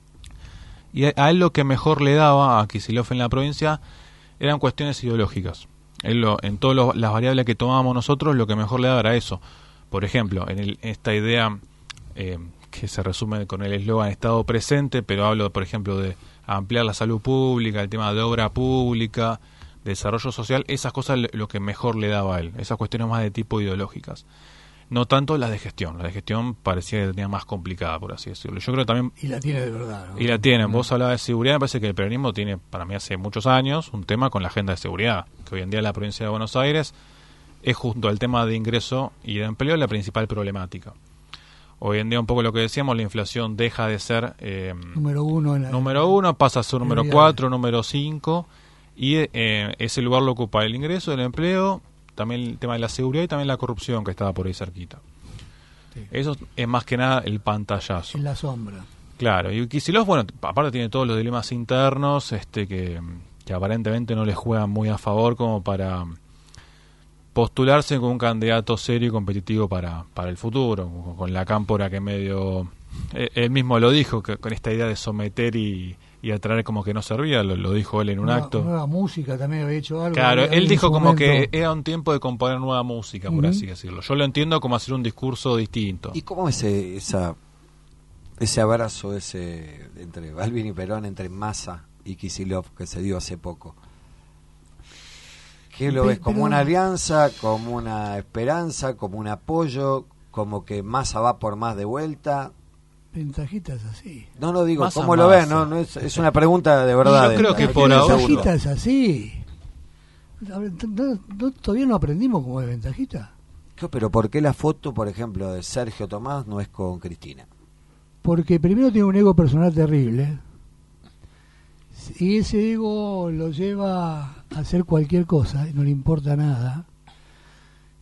Y a él lo que mejor le daba a Kicillof en la provincia eran cuestiones ideológicas. En todas las variables que tomábamos nosotros, lo que mejor le daba era eso. Por ejemplo, esta idea que se resume con el eslogan Estado presente, pero hablo, por ejemplo, de ampliar la salud pública, el tema de obra pública, desarrollo social, esas cosas lo que mejor le daba a él, esas cuestiones más de tipo ideológicas. No tanto las de gestión. La de gestión parecía que la tenía más complicada, por así decirlo. Yo creo también... Y la tiene de verdad, ¿no? Y la tiene. Vos hablabas de seguridad, me parece que el peronismo tiene, para mí hace muchos años, un tema con la agenda de seguridad, que hoy en día en la provincia de Buenos Aires es junto al tema de ingreso y de empleo la principal problemática. Hoy en día un poco lo que decíamos, la inflación deja de ser... número uno, pasa a ser número 4, número 5, y ese lugar lo ocupa el ingreso, el empleo, también el tema de la seguridad y también la corrupción que estaba por ahí cerquita. Sí. Eso es más que nada el pantallazo. En la sombra. Claro, y Kicillof, bueno, aparte tiene todos los dilemas internos que aparentemente no le juegan muy a favor como para postularse como un candidato serio y competitivo para el futuro, con la cámpora que medio... él mismo lo dijo, que con esta idea de someter y atraer como que no servía, lo dijo él en un acto. Nueva música también había hecho algo. Claro, él dijo como que era un tiempo de componer nueva música, por así decirlo. Yo lo entiendo como hacer un discurso distinto. ¿Y cómo ese abrazo entre Balvin y Perón, entre Massa y Kicillof, que se dio hace poco? ¿Qué lo ves? ¿Como una alianza, como una esperanza, como un apoyo, como que Massa va por más de vuelta? Ventajita es así. No lo digo, ¿cómo lo ves? No es una pregunta de verdad. Yo creo que por ahora... Ventajita es así. Todavía no aprendimos cómo es ventajita. Pero ¿por qué la foto, por ejemplo, de Sergio Tomás no es con Cristina? Porque primero tiene un ego personal terrible. Y ese ego lo lleva a hacer cualquier cosa, no le importa nada.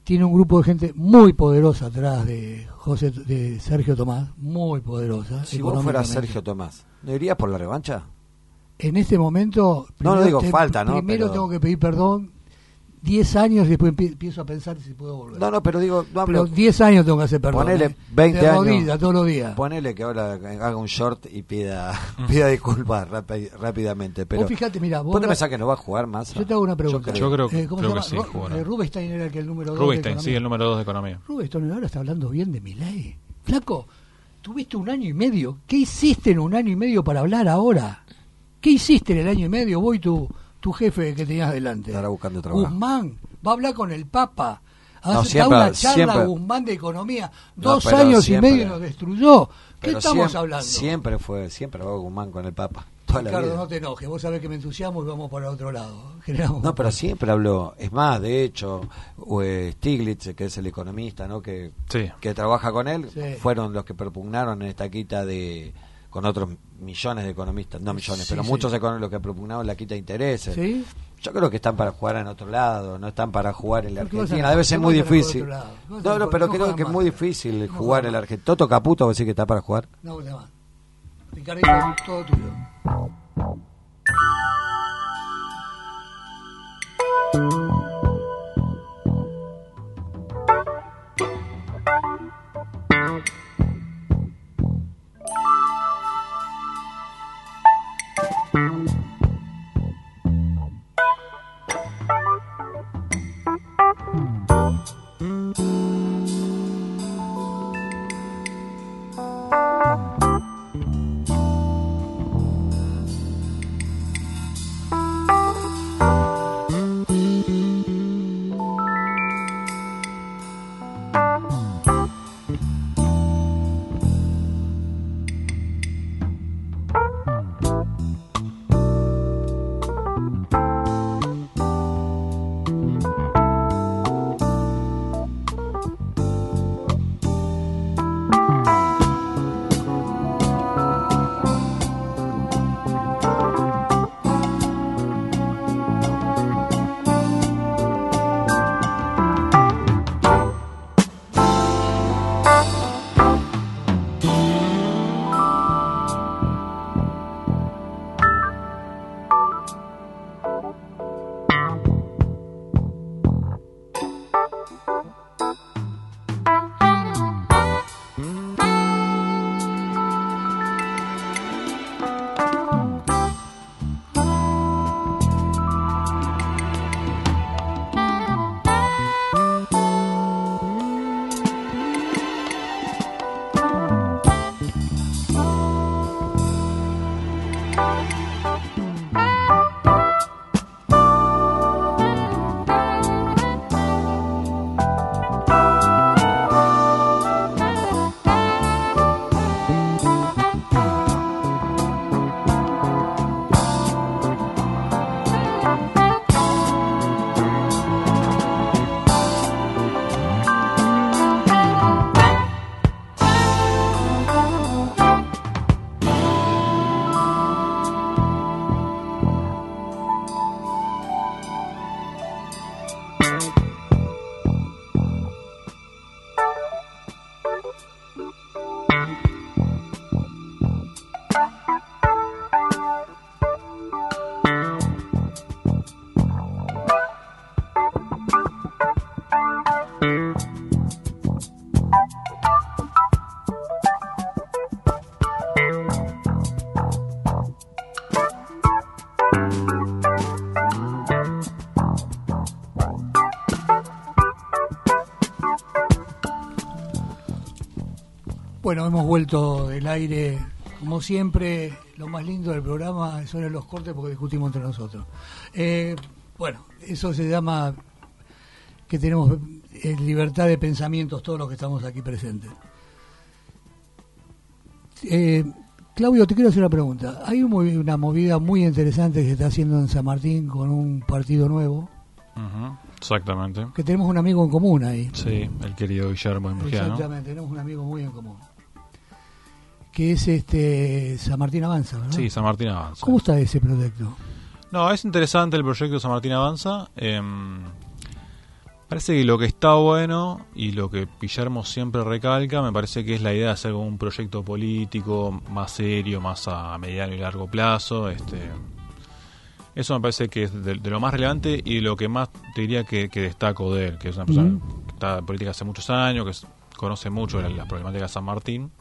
tiene un grupo de gente muy poderosa atrás de Sergio Tomás, muy poderosa. Si vos fueras Sergio Tomás, ¿no irías por la revancha? En este momento... No digo falta, ¿no? Primero tengo que pedir perdón 10 años y después empiezo a pensar si puedo volver. No, pero digo... No, pero 10 años tengo que hacer perdón. Ponele 20 de años. rodillas, todos los días. Ponele que ahora haga un short y pida disculpas rápidamente. Pero vos fíjate, mira... ¿Vos te pensás que no va a jugar más? Yo te hago una pregunta. Yo creo que sí. Rubinstein era el número 2 de Rubinstein, economía. sí, el número 2 de economía. Rubinstein ahora está hablando bien de Milei. Flaco, tuviste 1 año y medio. ¿Qué hiciste en 1 año y medio para hablar ahora? ¿Qué hiciste en el año y medio? Vos y tu jefe que tenías delante. Estará buscando trabajo. Guzmán va a hablar con el Papa. No, Hace una charla Guzmán de economía. 2 años y medio nos destruyó. ¿Qué estamos hablando? Siempre va Guzmán con el Papa. Toda Ricardo, la vida. no te enojes. Vos sabés que me entusiasmo y vamos para otro lado. No, pero siempre habló. Es más, de hecho, Stiglitz, que es el economista, ¿no? Que trabaja con él, fueron los que propugnaron en esta quita con otros millones de economistas, no millones, pero muchos economistas los que propugnaron la quita de intereses. ¿Sí? Yo creo que están para jugar en otro lado, no están para jugar en la Argentina. Debe ser muy difícil. No, pero creo que es muy difícil jugar en la Argentina. Toto Caputo, ¿vos decís que está para jugar? No, usted más. Ricardo, todo tuyo. Bueno, hemos vuelto del aire. Como siempre, lo más lindo del programa son los cortes porque discutimos entre nosotros. Bueno, eso se llama que tenemos libertad de pensamientos todos los que estamos aquí presentes. Claudio, te quiero hacer una pregunta. Hay una movida muy interesante que se está haciendo en San Martín con un partido nuevo. Exactamente. Que tenemos un amigo en común ahí. Sí, el querido Guillermo Emurgiano. Exactamente, tenemos un amigo muy en común. Que es San Martín Avanza, ¿verdad? Sí, San Martín Avanza. ¿Cómo está ese proyecto? No, es interesante el proyecto San Martín Avanza. Parece que lo que está bueno y lo que Guillermo siempre recalca, me parece que es la idea de hacer un proyecto político más serio, más a mediano y largo plazo. Eso me parece que es de lo más relevante y lo que más te diría que destaco de él, que es una persona que está en política hace muchos años, que conoce mucho las problemáticas de San Martín.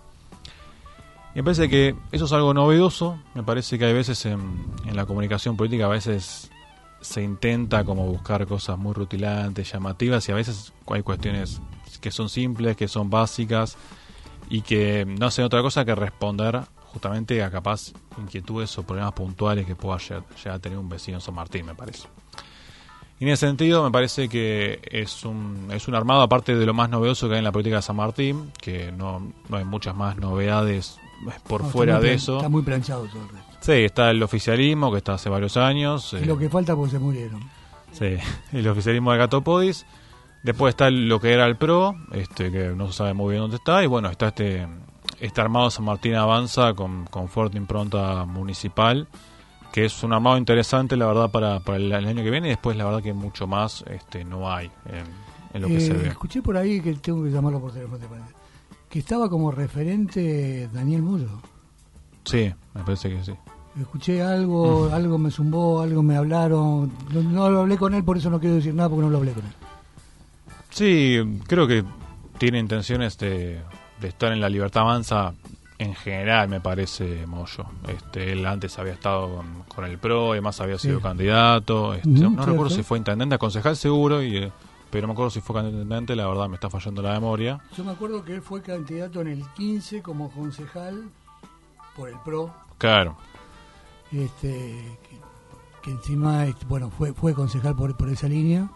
Y me parece que eso es algo novedoso. Me parece que hay veces en la comunicación política, a veces se intenta como buscar cosas muy rutilantes, llamativas, y a veces hay cuestiones que son simples, que son básicas y que no hacen otra cosa que responder justamente a capaz inquietudes o problemas puntuales que pueda llegar a tener un vecino en San Martín, me parece. Y en ese sentido me parece que es un armado, aparte de lo más novedoso que hay en la política de San Martín, que no hay muchas más novedades por fuera de eso. Está muy planchado todo el resto. Sí, está el oficialismo, que está hace varios años. Y lo que falta porque se murieron. Sí, el oficialismo de Gatopodis. Después está lo que era el PRO, que no se sabe muy bien dónde está. Y bueno, está este armado San Martín Avanza con fuerte impronta municipal, que es un armado interesante, la verdad, para el año que viene. Y después, la verdad, que mucho más no hay en lo que se ve. Escuché por ahí, que tengo que llamarlo por teléfono, que estaba como referente Daniel Mudo. Sí, me parece que sí. Escuché algo me zumbó, algo me hablaron. No lo hablé con él, por eso no quiero decir nada, porque no lo hablé con él. Sí, creo que tiene intenciones de estar en la Libertad Avanza en general, me parece, Moyo. Él antes había estado con el PRO y además había sido candidato. No recuerdo si fue intendente, concejal seguro, pero no me acuerdo si fue intendente, la verdad me está fallando la memoria. Yo me acuerdo que él fue candidato en el 15 como concejal por el PRO. Claro. Que encima, bueno, fue concejal por esa línea.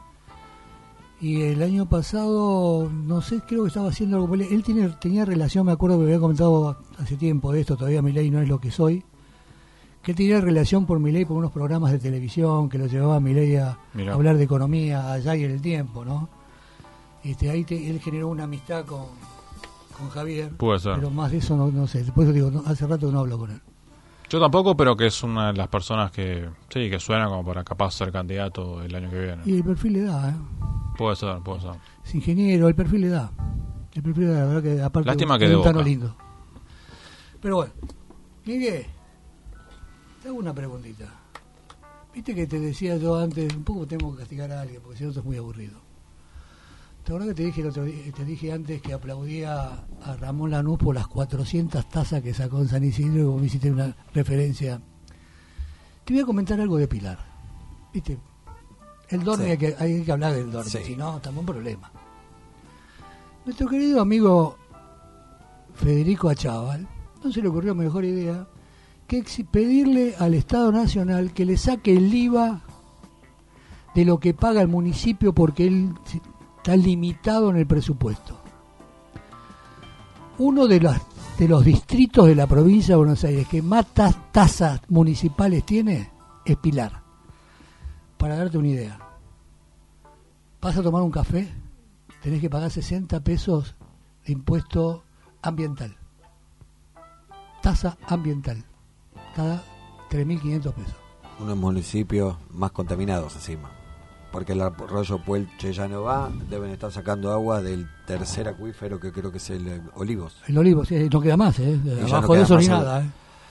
Y el año pasado, no sé, creo que estaba haciendo algo. Él tenía relación, me acuerdo que había comentado hace tiempo de esto, todavía Milei no es lo que soy, que él tenía relación por Milei por unos programas de televisión que lo llevaba a Milei a hablar de economía allá y en el tiempo, ¿no? Ahí él generó una amistad con Javier. Puede ser. Pero más de eso no sé. Después digo, hace rato que no hablo con él. Yo tampoco, pero que es una de las personas que suena como para capaz ser candidato el año que viene. Y el perfil le da, ¿eh? Puede ser. Es ingeniero, el perfil le da. La verdad que aparte lástima que de Boca. Lindo. Pero bueno, Miguel, te hago una preguntita. Viste que te decía yo antes, un poco tengo que castigar a alguien, porque si no esto es muy aburrido. ¿Te acuerdas que te dije antes que aplaudía a Ramón Lanús por las 400 tazas que sacó en San Isidro, y vos me hiciste una referencia? Te voy a comentar algo de Pilar. ¿Viste? El Dorni, hay que hablar del Dorni, si no, estamos en problema. Nuestro querido amigo Federico Achával no se le ocurrió mejor idea que pedirle al Estado Nacional que le saque el IVA de lo que paga el municipio, porque él está limitado en el presupuesto. Uno de los distritos de la provincia de Buenos Aires que más tasas municipales tiene es Pilar. Para darte una idea, vas a tomar un café, tenés que pagar 60 pesos de impuesto ambiental. Tasa ambiental, cada 3.500 pesos. Unos municipios más contaminados encima, porque el arroyo Puelche ya no va, deben estar sacando agua del tercer acuífero, que creo que es el Olivos. El Olivos, sí, no queda más, abajo de eso ni nada.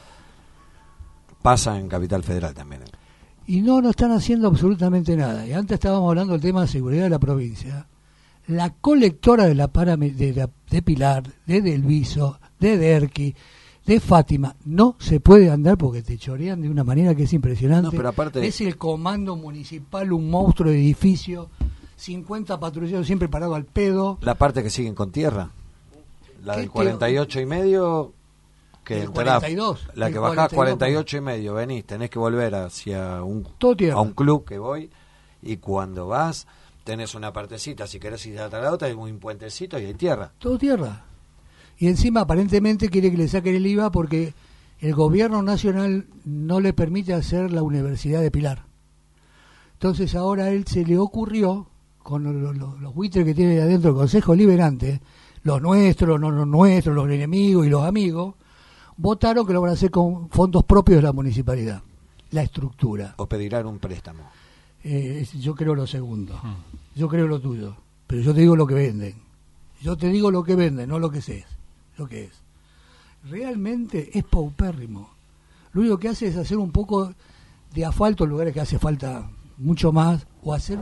Pasa en Capital Federal también. Y no están haciendo absolutamente nada. Y antes estábamos hablando del tema de seguridad de la provincia. La colectora de Pilar, de Delviso, de Derqui, de Fátima, no se puede andar porque te chorean de una manera que es impresionante. No, pero aparte, es el comando municipal, un monstruo de edificio, 50 patrulleros siempre parados al pedo. La parte que siguen con tierra, la del 48 y medio, que el 42, la que bajás 48 y medio, venís, tenés que volver hacia a un club que voy, y cuando vas tenés una partecita, si querés ir a la otra, hay un puentecito y hay tierra. Todo tierra. Y encima aparentemente quiere que le saquen el IVA porque el gobierno nacional no le permite hacer la Universidad de Pilar. Entonces ahora a él se le ocurrió, con los buitres que tiene adentro el Consejo Liberante, los nuestros, no los nuestros, los enemigos y los amigos, votaron que lo van a hacer con fondos propios de la municipalidad, la estructura. O pedirán un préstamo. yo creo lo segundo. Yo creo lo tuyo. Pero yo te digo lo que venden. Yo te digo lo que venden, no lo que sé. Lo que es. Realmente es paupérrimo. Lo único que hace es hacer un poco de asfalto en lugares que hace falta mucho más, o hacer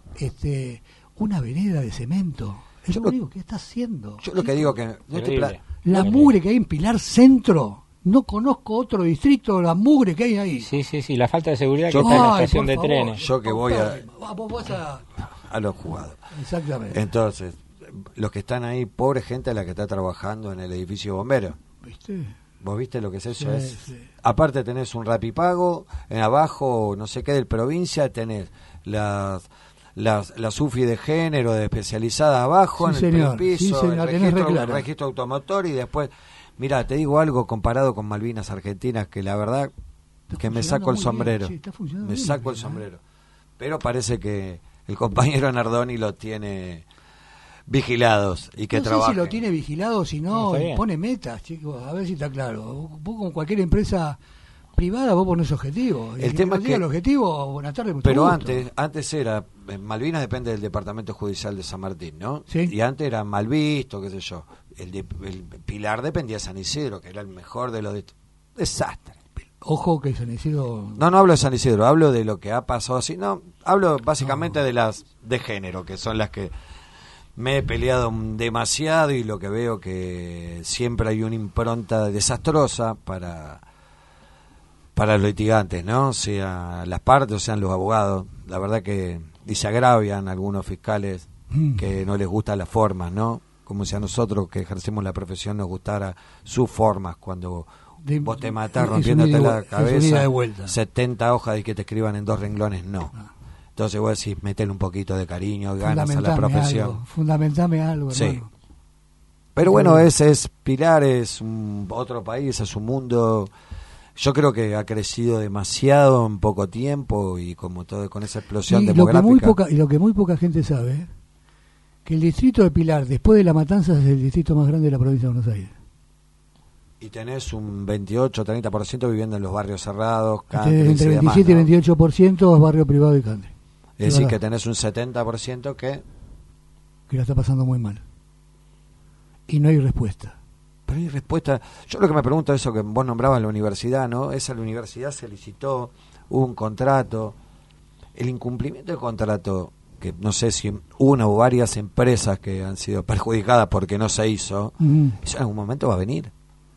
una vereda de cemento. Es lo único que está haciendo. Yo lo que digo que... La mugre que hay en Pilar Centro... No conozco otro distrito, la mugre que hay ahí. Sí, la falta de seguridad que está en la estación de trenes. Yo que voy vos a los jugados. Exactamente. Entonces, los que están ahí, pobre gente la que está trabajando en el edificio bombero. ¿Viste? ¿Vos viste lo que es eso? Sí. Aparte tenés un rapipago, en abajo, no sé qué, del provincia, tenés las UFI de género, de especializada abajo, sí, en el primer piso, el registro automotor, y después... Mira, te digo algo comparado con Malvinas Argentinas, que la verdad que me saco el sombrero. Me saco el sombrero. Pero parece que el compañero Nardoni lo tiene vigilados y que trabaja. No sé si lo tiene vigilado, si no, pone metas, chicos, a ver si está claro. Vos con cualquier empresa privada vos ponés objetivos. El tema es que el objetivo, buenas tardes, mucho pero gusto. antes era, Malvinas depende del Departamento Judicial de San Martín, ¿no? Sí. Y antes era mal visto, qué sé yo. El Pilar dependía de San Isidro, que era el mejor de los desastre. Ojo que San Isidro... No hablo de San Isidro, hablo de lo que ha pasado así. No, hablo básicamente de las de género, que son las que me he peleado demasiado, y lo que veo que siempre hay una impronta desastrosa para los litigantes, ¿no? Sea las partes o sean los abogados. La verdad que y se agravian algunos fiscales que no les gustan las formas, ¿no? Como si a nosotros que ejercemos la profesión nos gustara sus formas, cuando vos te matás rompiéndote la cabeza, 70 hojas de que te escriban en 2 renglones, no. Entonces vos decís, metele un poquito de cariño, ganas a la profesión. Fundamentame algo, sí. Hermano. Pero bueno, es Pilar, es otro país, es un mundo... Yo creo que ha crecido demasiado en poco tiempo, y como todo con esa explosión demográfica. Lo que muy poca gente sabe, que el distrito de Pilar, después de La Matanza, es el distrito más grande de la provincia de Buenos Aires. Y tenés un 28-30% viviendo en los barrios cerrados, entre 27 y 28% es barrio privado y country. Es decir, que tenés un 70% que la está pasando muy mal. Y no hay respuesta. Pero hay respuesta. Yo lo que me pregunto es eso que vos nombrabas la universidad, ¿no? Esa la universidad se licitó, hubo un contrato. El incumplimiento del contrato, que no sé si una o varias empresas que han sido perjudicadas porque no se hizo, eso en algún momento va a venir.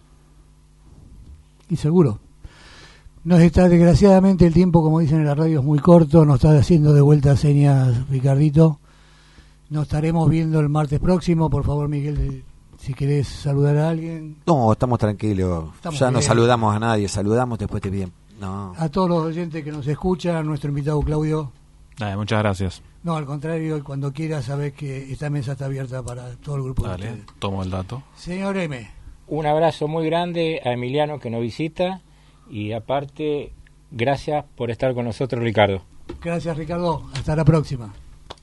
Y seguro. Nos está, desgraciadamente, el tiempo, como dicen en la radio, es muy corto. Nos está haciendo de vuelta señas Ricardito. Nos estaremos viendo el martes próximo. Por favor, Miguel, si querés saludar a alguien. No, estamos tranquilos. Ya no saludamos a nadie. Saludamos, después te piden. No. A todos los oyentes que nos escuchan, nuestro invitado Claudio. Muchas gracias. No, al contrario, cuando quieras, sabés que esta mesa está abierta para todo el grupo. Dale, tomo el dato. Señor M. Un abrazo muy grande a Emiliano, que nos visita, y aparte, gracias por estar con nosotros, Ricardo. Gracias, Ricardo. Hasta la próxima.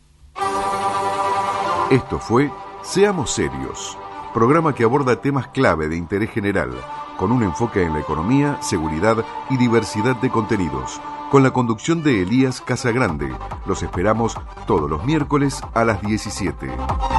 Esto fue Seamos Serios, programa que aborda temas clave de interés general, con un enfoque en la economía, seguridad y diversidad de contenidos, con la conducción de Elías Casagrande. Los esperamos todos los miércoles a las 17.